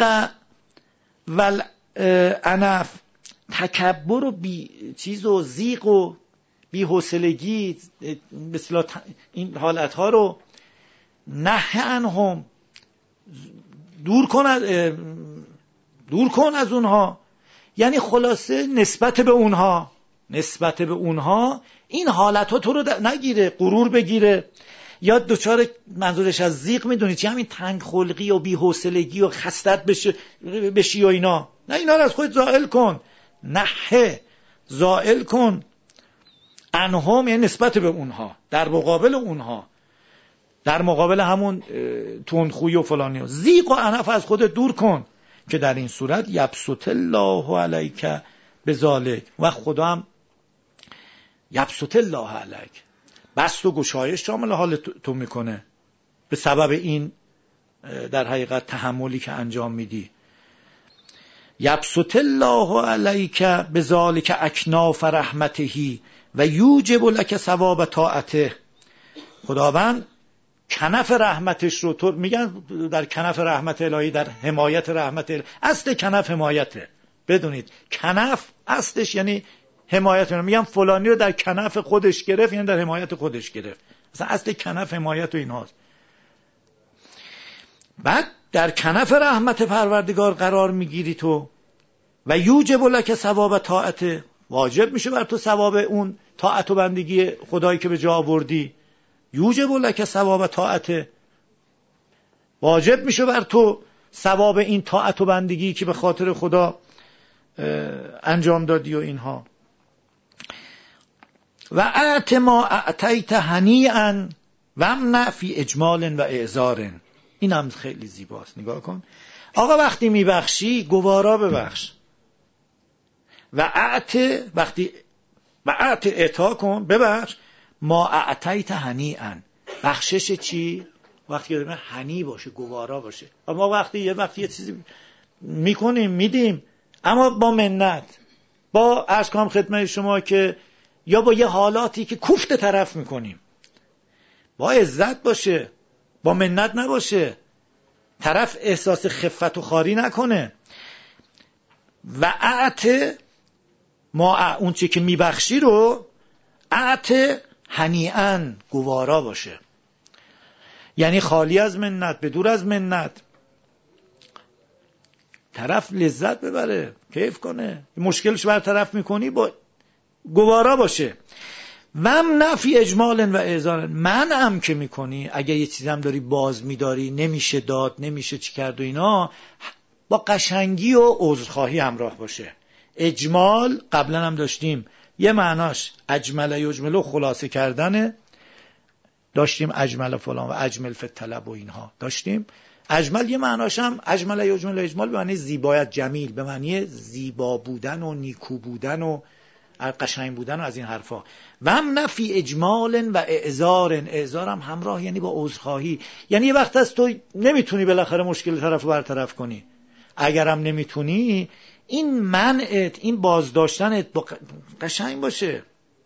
والعنف، تکبر و بی چیز و ضیق و بی حوصلگی، مثلا این حالت ها رو نه عنهم، دور کن از دور کن از اونها. یعنی خلاصه نسبت به اونها نسبت به اونها این حالت ها تو رو نگیره، غرور بگیره، یا دوچار منظورش از ضیق میدونی چی، همین تنگ خلقی و بی‌حوصلگی و خستت بشی بشی و اینا، نه، اینا رو از خود زائل کن. نه، زائل کن انهم، یعنی نسبت به اونها، در مقابل اونها، در مقابل همون تندخویی و فلانی. ضیق و عنف از خودت دور کن، که در این صورت یبسط الله علیک بذالک، و خدا هم یبسط الله علیک، بسط و گشایش شامل حال تو میکنه به سبب این در حقیقت تحملی که انجام میدی. یبسط الله علیک بذالک اکناف رحمته و یوجب لک ثواب طاعته، خداوند کنف رحمتش رو، تو میگن در کنف رحمت الهی، در حمایت رحمت الهی، اصل کنف حمایته، بدونید کنف اصلش یعنی حمایت. میگن فلانی رو در کنف خودش گرفت، یعنی در حمایت خودش گرفت، مثلا اصل کنف حمایت و اینهاست. بعد در کنف رحمت پروردگار قرار میگیری تو، و یوجب لک ثواب طاعته، واجب میشه بر تو ثواب اون طاعت و بندگی خدایی که به جا آوردی. یوجب لک ثواب طاعته، واجب میشه بر تو ثواب این طاعت و بندگی که به خاطر خدا انجام دادی و اینها. و اعط ما اعطیت هنیئا و امنع فی اجمال و اعذار، این هم خیلی زیباست، نگاه کن. آقا وقتی میبخشی گوارا ببخش، و اعط وقتی و اعط اعطا کن، ببخش. ما اعطیت هنیئا، بخشش چی؟ وقتی که هنی باشه، گوارا باشه. و ما وقتی یه وقتی یه چیزی میکنیم میدیم، اما با منت، با عرض کنم خدمت شما که یا با یه حالاتی که کوفت طرف میکنیم، با عزت باشه، با منت نباشه، طرف احساس خفت و خاری نکنه. و اعط ما اون چی که میبخشی رو اعط هنیئا، گوارا باشه، یعنی خالی از منت، به دور از منت، طرف لذت ببره، کیف کنه، مشکلش برطرف میکنی، با گوارا باشه. و امنع فی اجمال و اعذار، منعم که میکنی، اگه یه چیزی هم داری باز میداری، نمیشه داد، نمیشه چی کرد و اینا، با قشنگی و عذرخواهی همراه باشه. اجمال قبلا هم داشتیم، یه معناش اجمل یجمل خلاصه کردنه، داشتیم اجمل فلان و اجمل فی الطلب و اینها داشتیم. اجمل یه معناش هم اجمل یجمل، اجمال به معنی زیبایت، جمیل به معنی زیبا بودن و نیکو بودن و قشنگ بودن و از این حرفا. و هم نفی اجمال و اعذار، اعذار هم همراه یعنی با عذرخواهی، یعنی یه وقت از تو نمیتونی بالاخره مشکل طرف رو برطرف کنی، اگرم نمیتونی این منعت، این بازداشتنت با قشنگ باشه،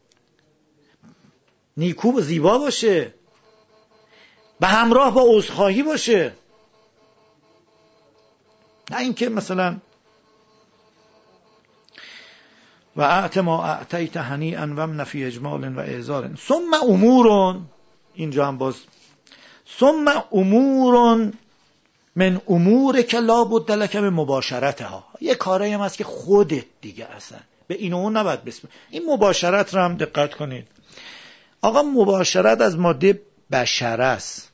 نیکو و زیبا باشه، به همراه با عذرخواهی باشه. نه اینکه مثلا و اعط ما اعطیت هنیئا و امن فی اجمال و اعذار ثم امور، اینجا هم باز ثم امور من امور که لا بد لک من مباشرتها، یه کاری هم هست که خودت دیگه اصلا به این و اون نباید بسپر. این مباشرت رو هم دقت کنید آقا، مباشرت از ماده بشره است.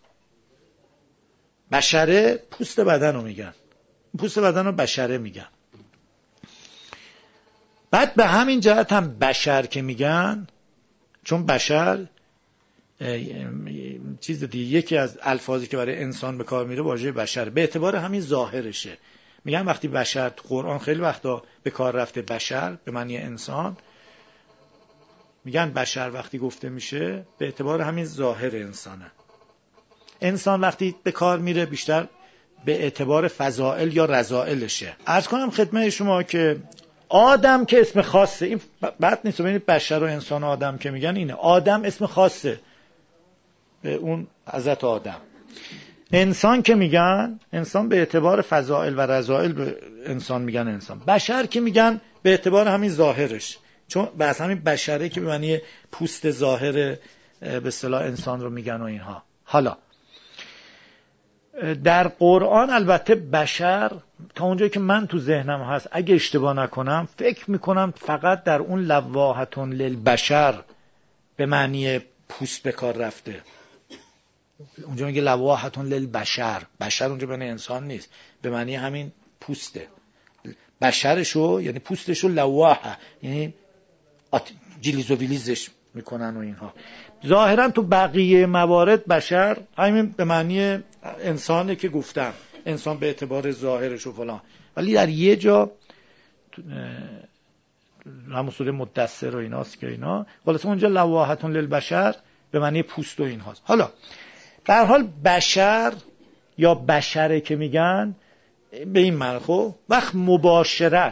بشره پوست بدن رو میگن، پوست بدن رو بشره میگن. بعد به همین جهت هم بشر که میگن، چون بشر چیز دیگه، یکی از الفاظی که برای انسان به کار میره واژه بشر، به اعتبار همین ظاهرشه. میگن وقتی بشر تو قرآن خیلی وقتا به کار رفته بشر به معنی انسان، میگن بشر وقتی گفته میشه به اعتبار همین ظاهر انسانه. انسان وقتی به کار میره بیشتر به اعتبار فضائل یا رذائلشه. عرض کنم خدمت شما که آدم که اسم خاصه، این بد نیست ببینید بشر و انسان و آدم که میگن اینه، آدم اسم خاصه به اون حضرت آدم. انسان که میگن انسان به اعتبار فضائل و رذائل به انسان میگن انسان. بشر که میگن به اعتبار همین ظاهرش، چون بس همین بشره که به معنی پوست ظاهر به اصطلاح انسان رو میگن و اینها. حالا در قرآن البته بشر تا اونجایی که من تو ذهنم هست اگه اشتباه نکنم فکر میکنم فقط در اون لواحتون للبشر به معنی پوست به کار رفته. اونجا میگه لواحتون للبشر، بشر اونجا به معنی انسان نیست، به معنی همین پوسته. بشرشو یعنی پوستشو لواحه، یعنی جلیز و ویلیزش میکنن و اینها. ظاهرا تو بقیه موارد بشر همین به معنی انسانه که گفتم، انسان به اعتبار ظاهرش و فلان، ولی در یه جا همون سوره مدثر و ایناست که اینا خلاص اونجا لواحتون للبشر به معنی پوست و اینهاست. حالا به هر حال بشر یا بشره که میگن به این معنی. خب وقت مباشرت،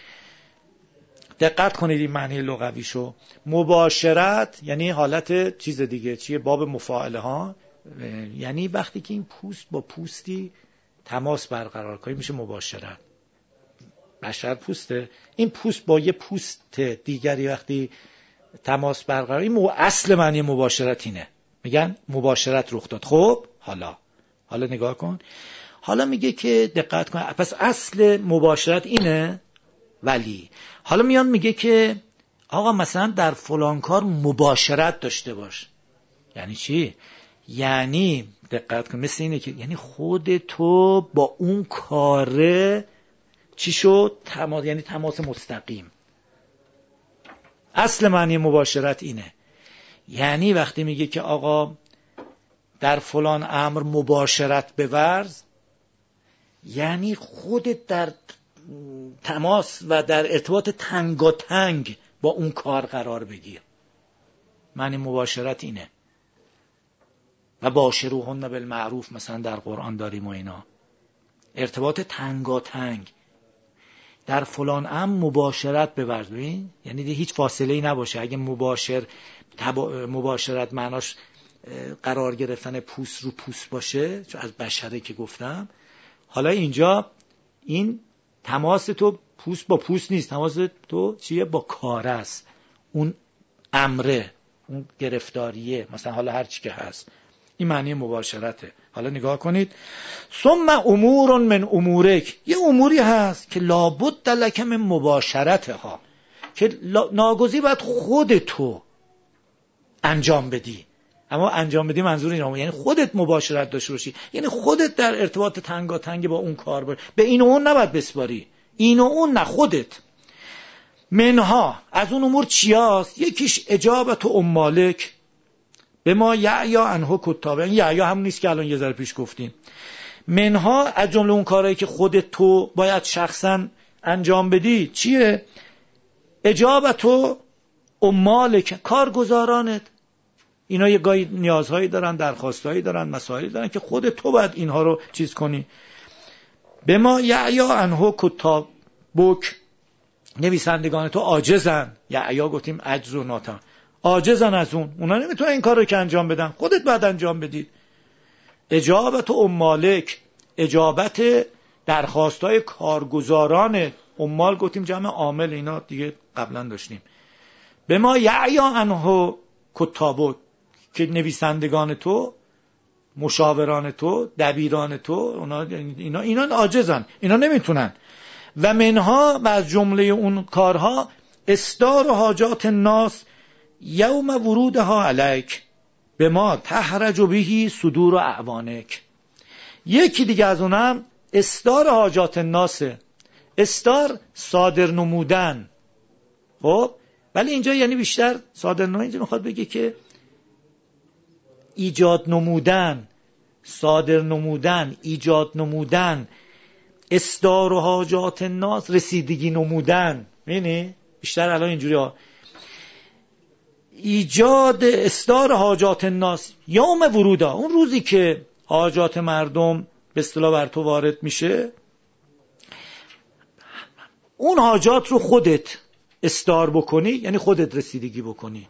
دقت کنید این معنی لغویشو، مباشرت یعنی حالت چیز دیگه، چیه باب مفاعله ها، یعنی وقتی که این پوست با پوستی تماس برقرار کنه میشه مباشرت. بشر پوسته، این پوست با یه پوست دیگری وقتی تماس برقرار، این اصل معنی مباشرت اینه، میگن مباشرت رخ داد. خب حالا حالا نگاه کن، حالا میگه که دقت کن، پس اصل مباشرت اینه، ولی حالا میان میگه که آقا مثلا در فلان کار مباشرت داشته باش. یعنی چی؟ یعنی دقت کن مثل اینه که یعنی خود تو با اون کاره چی شد؟ تماس، یعنی تماس مستقیم. اصل معنی مباشرت اینه. یعنی وقتی میگه که آقا در فلان امر مباشرت بورز، یعنی خودت در تماس و در ارتباط تنگاتنگ با اون کار قرار بگیر. معنی مباشرت اینه. و باشروهن بالمعروف مثلا در قرآن داریم و اینا، ارتباط تنگاتنگ در فلان امر مباشرت بورز. ببین یعنی هیچ فاصله ای نباشه. اگه مباشر تبا... مباشرت معناش قرار گرفتن پوست رو پوست باشه، چون از بشره که گفتم، حالا اینجا این تماس تو پوست با پوست نیست، تماس تو چیه؟ با کاره است، اون امره، اون گرفتاریه، مثلا حالا هر چی که هست. این معنی مباشرته. حالا نگاه کنید، ثم امور من امورک، یه اموری هست که لابد لک من مباشرتها، که ناگزیر باید خود تو انجام بدی. اما انجام بدی منظور اینه، یعنی خودت مباشرت داشته باشی، یعنی خودت در ارتباط تنگاتنگ با اون کار باشی، به این و اون نباید بسپاری، این و اون نه، خودت. منها از اون امور چیاست؟ یکیش اجابت و امالک به ما یعیا عنه کتابه. این یعیا هم نیست که الان یه ذره پیش گفتیم. منها از جمله اون کارهایی که خودت تو باید شخصا انجام بدی چیه؟ اجابت و امالک، کارگزارانت. اینا یه گاهی نیازهایی دارن، درخواستهایی دارن، مسائلی دارن که خود تو باید اینها رو چیز کنی. به ما یعیا عنه کتاب بک، نویسندگان تو عاجزن. یعیا گفتیم عجز و ناتوان، عاجزن از اون، اونا نمیتونن این کار رو که انجام بدن، خودت باید انجام بدی. اجابت و امالک، اجابت درخواستای کارگزاران. امال گفتیم جمع عامل، اینا دیگه قبلا داشتیم. به ما یعیا عنه کتابو، که نویسندگان تو، مشاوران تو، دبیران تو، اونا اینا اینا عاجزن، اینا نمیتونن. و منها، و از جمله اون کارها، اصدار حاجات الناس یوم ورودها علیک به ما تحرج بهی صدور اعوانک. یکی دیگه از اونم اصدار حاجات الناسه. اصدار صادر نمودن، خب ولی اینجا یعنی بیشتر صادر نمودن، اینجا میخواد بگه که ایجاد نمودن، صادر نمودن، ایجاد نمودن، اصدار و حاجات الناس، رسیدگی نمودن. می‌بینی بیشتر الان اینجوری ها. ایجاد اصدار حاجات الناس یوم ورودا، اون روزی که حاجات مردم به اصطلاح بر تو وارد میشه، اون حاجات رو خودت اصدار بکنی، یعنی خودت رسیدگی بکنی،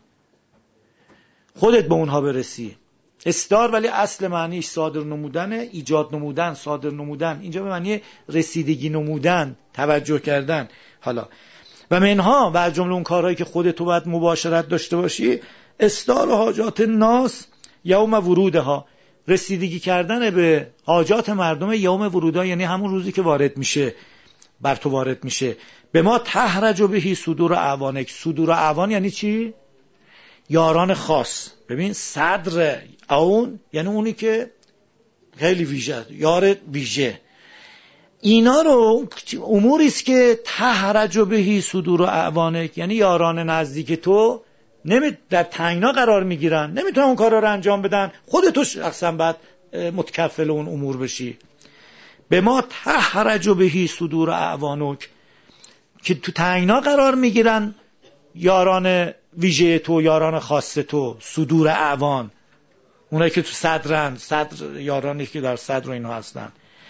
خودت به اونها برسی. اصدار ولی اصل معنیش صادر نمودنه، ایجاد نمودن، صادر نمودن، اینجا به معنی رسیدگی نمودن، توجه کردن. حالا و منها، و از جمله اون کارهایی که خودت تو باید مباشرت داشته باشی، اصدار حاجات الناس یوم ورودها، رسیدگی کردن به حاجات مردم یوم ورودها، یعنی همون روزی که وارد میشه، بر تو وارد میشه. به ما تحرج بهی صدور اعوانک. صدور اعوان یعنی چی؟ یاران خاص. ببین صدر اون یعنی اونی که خیلی ویژه، یار ویژه. اینا رو اموری است که تحرج بهی صدور اعوانک، یعنی یاران نزدیک تو نمی در تنگنا قرار میگیرن، نمیتونن اون کارا رو انجام بدن، خودت شخصا بعد متکفل اون امور بشی. به ما تحرج بهی صدور اعوانک، که تو تنگنا قرار میگیرن یاران ویژه تو، یاران خاص تو، صدور اعوان، اونایی که تو صدرن، صدر یارانی که در صدر و اینها هستن.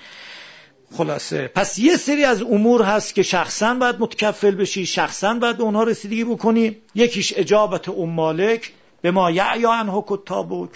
خلاصه پس یه سری از امور هست که شخصا باید متکفل بشی، شخصا باید به اونها رسیدگی بکنی. یکیش اجابت ام مالک به ما یعیا عنه کتابک،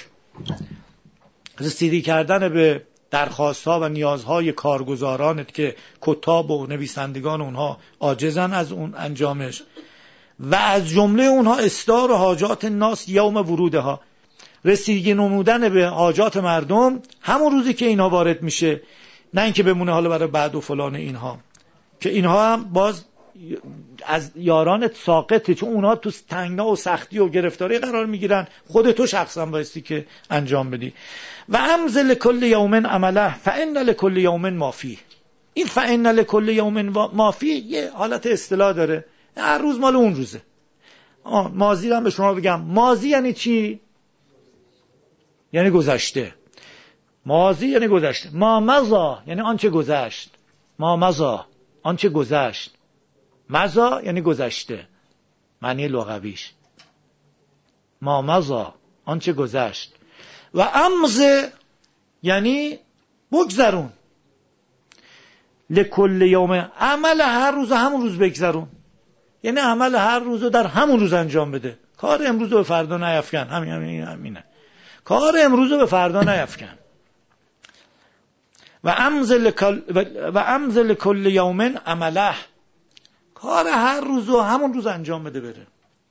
رسیدگی کردن به درخواست ها و نیازهای کارگزارانت که کتاب و نویسندگان اونها عاجزن از اون انجامش. و از جمله اونها اصدار و حاجات الناس یوم ورودها، رسیدگی نمودن به حاجات مردم همون روزی که اینها وارد میشه، نه اینکه بمونه حالا برای بعد و فلان اینها، که اینها هم باز از یارانت ساقطه، چون اونها تو تنگنا و سختی و گرفتاری قرار میگیرن، خود تو شخصا بایستی که انجام بدی. و امض لکل یوم عمله فان لکل یوم ما فیه. این فان لکل یوم ما فیه یه حالت اصطلاح داره، هر روز مال اون روزه. آه ماضی هم به شما بگم، ماضی یعنی چی؟ یعنی گذشته. ماضی یعنی گذشته. ما مضا یعنی آنچه گذشت. ما مضا آنچه گذشت. مضا یعنی گذشته، معنی لغویش. ما مضا آنچه گذشت. و امض یعنی بگذرون. لکل یوم، عمل هر روز همون روز بگذرون، یعنی عمل هر روز رو در همون روز انجام بده. کار امروز رو به فردا نیفکن. همین همین همینه. کار امروز رو به فردا نیفکن. و امضل کل و امضل کل یوم عمله، کار هر روز رو همون روز انجام بده بره.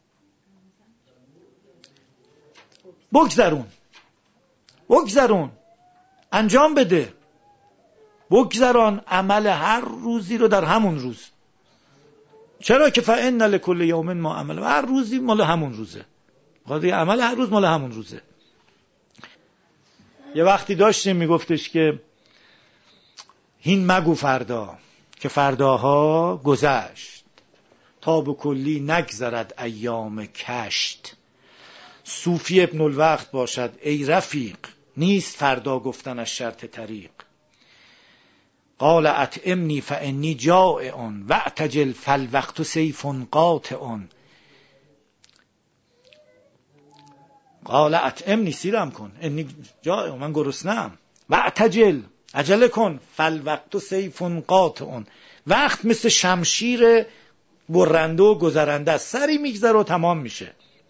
بگذرون، بگذرون، انجام بده، بگذران عمل هر روزی رو در همون روز. چرا که فإن لکل یوم ما عمل، هر روزی مال همون روزه، قضیه عمل هر روز مال همون روزه. یه وقتی داشتیم میگفتش که هین مگو فردا که فرداها گذشت، تا به کلی نگذرد ایام کشت. صوفی ابن الوقت باشد ای رفیق، نیست فردا گفتن از شرط طریق. قال اطعمنی فانی جائع واعتجل فالوقت سیف قاطع. قال اطعمنی، سیرم کن، انی جائع، من گرسنه‌ام، واعتجل، عجله کن، فالوقت سیف قاطع، وقت مثل شمشیر برنده و گذرنده است، سری میگذره و تمام میشه.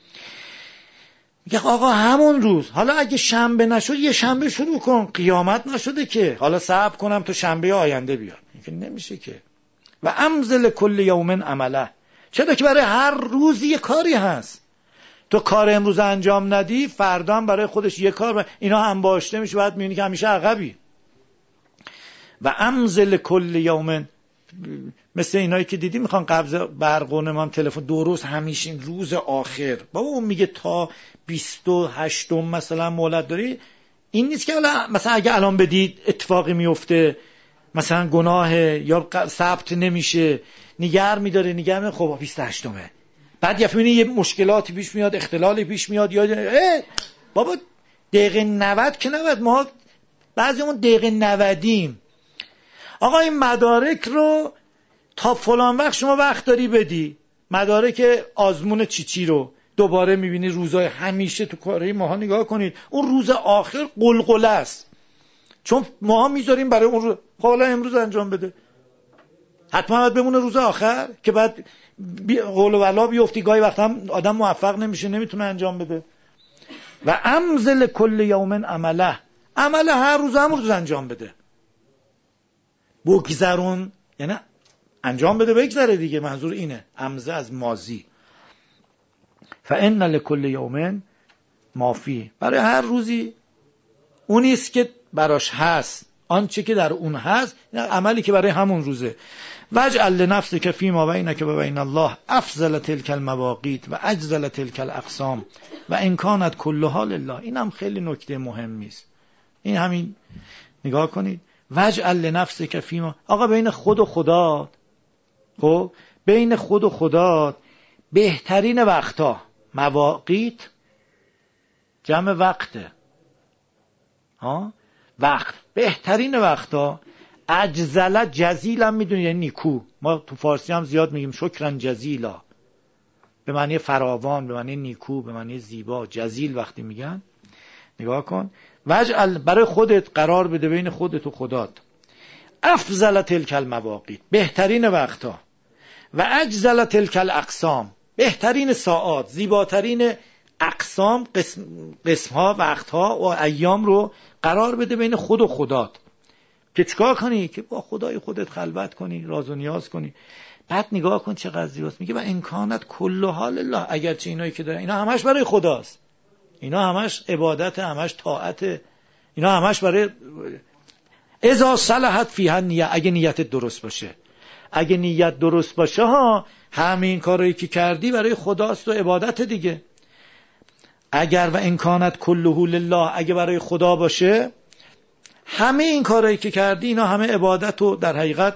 میگه آقا همون روز، حالا اگه شنبه نشد یه شنبه شروع کن، قیامت نشده که حالا صبر کنم تا شنبه آینده بیاد، میگه نمیشه که. و امضل کل یوم عمله، چرا که برای هر روز یه کاری هست. تو کار امروز انجام ندی، فردا هم برای خودش یه کار، اینا هم باشته میشه، بعد میبینی که همیشه عقبی. و امزل کل یومن، مثل اینایی که دیدی میخوان قبض برق و نمام تلفن، دو روز همیشه این روز آخر. بابا اون میگه تا بیست و هشتم مثلا مولد داری، این نیست که مثلا اگه الان بدید اتفاقی میفته، مثلا گناه یا ثبت نمیشه، نگر میداره نگر میداره، خب بیست و هشتمه، بعد یه فهمینی یه مشکلاتی پیش میاد، اختلالی پیش میاد، یا بابا دقیقه نود که نود، ما بعضیمون دقیقه نودیم. آقا این مدارک رو تا فلان وقت شما وقت داری بدی، مدارک آزمون چی چی رو دوباره میبینی روزای همیشه تو کارهای ماها نگاه کنید، اون روز آخر قلقله است، چون ماها میذاریم برای اون روز، حالا امروز انجام بده، حتما باید بمونه روز آخر که بعد قول و ولا بیفتی، گاهی وقت هم آدم موفق نمیشه، نمیتونه انجام بده. و امزل کل یومن عمله، عمل هر روز هم روز انجام بده، بگذرون یعنی انجام بده بگذره دیگه، منظور اینه. امزه از ماضی. فان لکل یومن ما فیه، برای هر روزی اونیست که براش هست، آنچه که در اون هست، عملی که برای همون روزه. واجعل لنفسک فیما بینک و بین الله افضل تلک المواقیت و اجزل تلک الاقسام و ان کانت کلها لله. این هم خیلی نکته مهمی است. این همین نگاه کنید، واجعل لنفسک فیما، آقا بین خود و خدا، خب بین خود و خدا بهترین وقتا، مواقیت جمع وقته، ها وقت، بهترین وقتا، اجزل جزیل هم میدونی یعنی نیکو، ما تو فارسی هم زیاد میگیم شکرن جزیلا، به معنی فراوان، به معنی نیکو، به معنی زیبا. جزیل وقتی میگن، نگاه کن، واجعل برای خودت قرار بده بین خودت و خدات افضل تلک المواقیت، بهترین وقتا، و اجزل تلک الاقسام، بهترین ساعات، زیباترین اقسام، قسم قسم ها، وقت ها و ایام رو قرار بده بین خود و خدات، که چیکار کنی؟ که با خدای خودت خلوت کنی، راز و نیاز کنی. بعد نگاه کن چقدر زیباست، میگه و امکانات کلها لله، اگرچه اینایی که داره اینا همش برای خداست، اینا همش عبادت، همش طاعت، اینا همش برای اذا صلحت فیها نیه، اگه نیتت درست باشه، اگه نیت درست باشه ها، همین کارایی که کردی برای خداست و عبادت دیگه. اگر و امکانات کله لله، اگه برای خدا باشه، همه این کارایی که کردی اینا همه عبادت و در حقیقت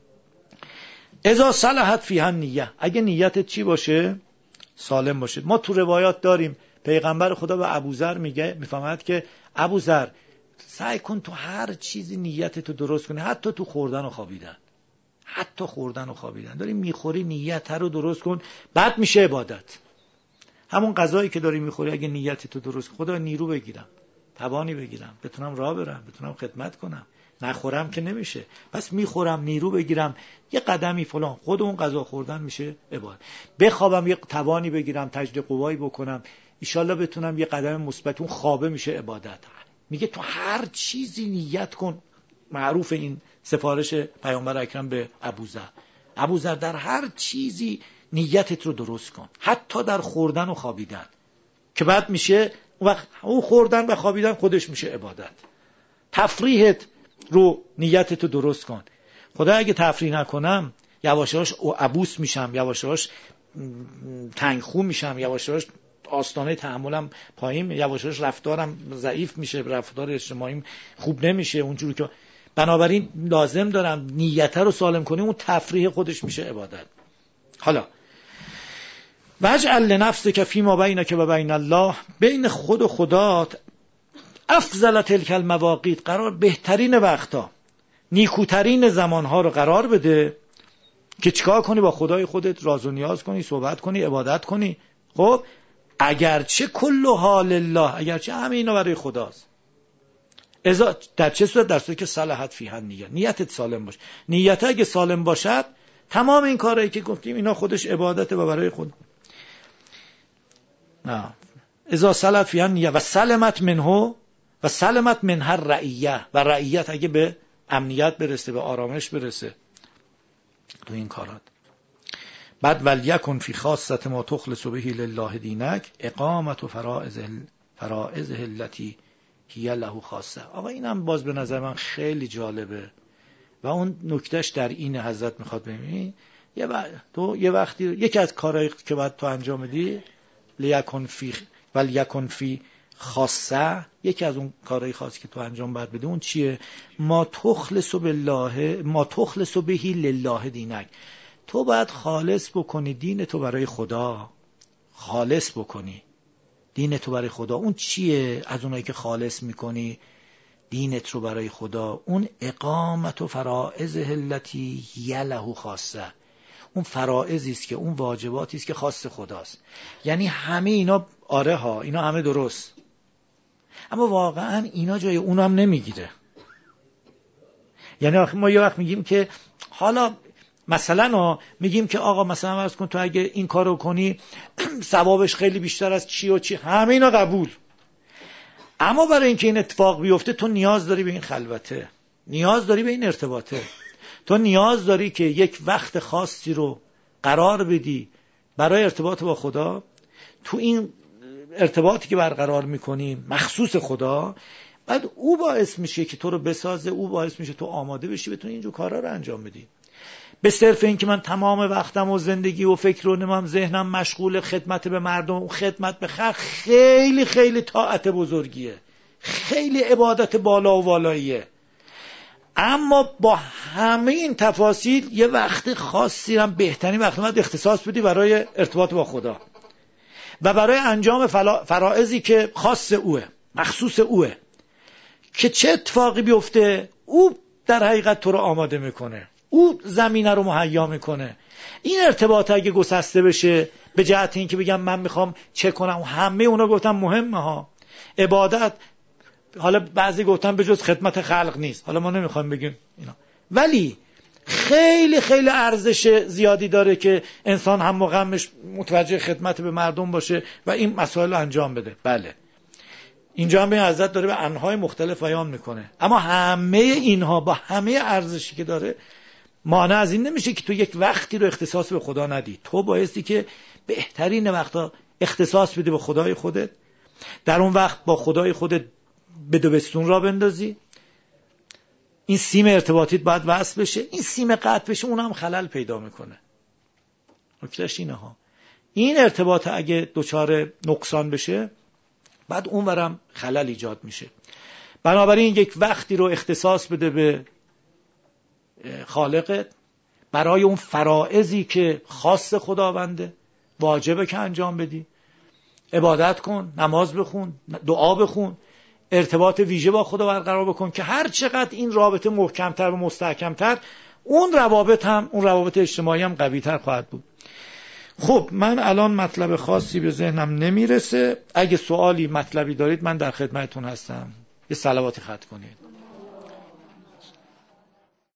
اذا صلحت فیها نیه، اگه نیتت چی باشه؟ سالم باشه. ما تو روایات داریم پیغمبر خدا به ابوذر میگه، میفهمد که ابوذر سعی کن تو هر چیزی نیتتو درست کنی، حتی تو خوردن و خوابیدن، حتی خوردن و خوابیدن داری میخوری نیت رو درست کن، بعد میشه عبادت. همون غذایی که داری میخوری اگه نیتتو درست، خدا نیرو بگیرم، توانی بگیرم، بتونم راه برم، بتونم خدمت کنم، نخورم که نمیشه، پس میخورم نیرو بگیرم، یه قدمی فلان، خود اون غذا خوردن میشه عبادت. بخوابم یه توانی بگیرم، تجدید قوایی بکنم، ایشالله بتونم یه قدم مثبت، اون خوابه میشه عبادت. میگه تو هر چیزی نیت کن. معروف این سفارش پیامبر اکرم به ابوذر، ابوذر در هر چیزی نیتت رو درست کن، حتی در خوردن و خوابیدن، که بعد میشه وقت اون خوردن و خوابیدن خودش میشه عبادت. تفریحت رو نیتت رو درست کن. خدا اگه تفریح نکنم یواشاش عبوس میشم، یواشاش تنگخو میشم، یواشاش آستانه تحملم پایین، یواشاش رفتارم ضعیف میشه، رفتار اجتماعیم خوب نمیشه اونجوری که. بنابراین لازم دارم نیت رو سالم کنی، اون تفریح خودش میشه عبادت. حالا واجعل لنفسک فیما بینک و بین الله، بین خود و خدات افضل تلک المواقیت، قرار بهترین وقتا، نیکوترین زمانها رو قرار بده، که چیکار کنی؟ با خدای خودت راز و نیاز کنی، صحبت کنی، عبادت کنی. خب اگرچه کلها لله، اگرچه همه اینا برای خداست. ازا در چه صورت؟ در صورتی که صلحت فیها نیه، نیتت سالم باشه. نیت اگه سالم باشد، تمام این کارهایی که گفتیم اینا خودش عبادته و برای خود. نه ازا صلحت فیها نیه و سلمت منه و سلمت من هر رعیه، و رعیت اگه به امنیت برسه، به آرامش برسه تو این کارات. بعد ولیکن فی خاصة ما تخلص به لله دینک اقامت و فرائض فرائض التي هی له خاصه. آقا اینم باز به نظر من خیلی جالبه و اون نکتهش در این حضرت میخواد ببینی یه و... تو یه وقتی یکی از کارهایی که باید تو انجام بدی لیکن فی ولیکن فی خاصه، یکی از اون کارهای خاصی که تو انجام باید بدی اون چیه؟ ما تخلص بالله ما تخلص به لله دینک. تو باید خالص بکنی دین تو برای خدا، خالص بکنی دین تو برای خدا. اون چیه از اونایی که خالص میکنی دینت رو برای خدا؟ اون اقامت و فرائض التي هی له خاصه، اون فرائضی است که اون واجباتی است که خاص خداست. یعنی همه اینا آره ها، اینا همه درست، اما واقعا اینا جای اون هم نمیگیره. یعنی ما یه وقت میگیم که حالا مثلا میگیم که آقا مثلا فرض کن تو اگه این کارو کنی ثوابش خیلی بیشتر از چی و چی، همه اینا قبول. اما برای اینکه این اتفاق بیفته تو نیاز داری به این خلوته، نیاز داری به این ارتباطه، تو نیاز داری که یک وقت خاصی رو قرار بدی برای ارتباط با خدا. تو این ارتباطی که برقرار میکنی مخصوص خدا، بعد او باعث میشه که تو رو بسازه، او باعث میشه تو آماده بشی بتونی اینجور کارا رو انجام بدی. به صرف این که من تمام وقتم و زندگی و فکر و نمام ذهنم مشغول خدمت به مردم و خدمت به خلق، خیلی خیلی طاعت بزرگیه، خیلی عبادت بالا و والاییه، اما با همه این تفاصیل یه وقت خاصی هم بهترین وقت باید اختصاص بدی برای ارتباط با خدا و برای انجام فرائضی که خاص اوه، مخصوص اوه، که چه اتفاقی بیفته او در حقیقت تو رو آماده میکنه، او زمینه رو مهیا میکنه. این ارتباط اگه گسسته بشه به جهت این که بگم من میخوام چه کنم، همه اونا گفتم مهمه ها، عبادت حالا بعضی گفتن به جز خدمت خلق نیست، حالا ما نمیخوایم بگیم اینا، ولی خیلی خیلی ارزش زیادی داره که انسان هم غمش متوجه خدمت به مردم باشه و این مسائل رو انجام بده. بله اینجا هم به حضرت داره به انواع مختلف بیان میکنه، اما همه اینها با همه ارزشی که داره مانع از این نمیشه که تو یک وقتی رو اختصاص به خدا ندی. تو بایستی که بهترین وقتا اختصاص بدی به خدای خودت، در اون وقت با خدای خودت به دوستون را بندازی، این سیم ارتباطیت باید وصل بشه، این سیم قطع بشه اون هم خلل پیدا میکنه. نکتهش اینه ها، این ارتباط اگه دچار نقصان بشه بعد اون ورم خلل ایجاد میشه. بنابراین یک وقتی رو اختصاص بده به خالقت برای اون فرائضی که خاص خداونده، واجبه که انجام بدی، عبادت کن، نماز بخون، دعا بخون، ارتباط ویژه با خدا برقرار بکن که هر چقدر این رابطه محکمتر و مستحکمتر اون روابط هم اون روابط اجتماعی هم قویتر خواهد بود. خب من الان مطلب خاصی به ذهنم نمیرسه، اگه سوالی مطلبی دارید من در خدمتتون هستم. یه صلواتی ختم کنید.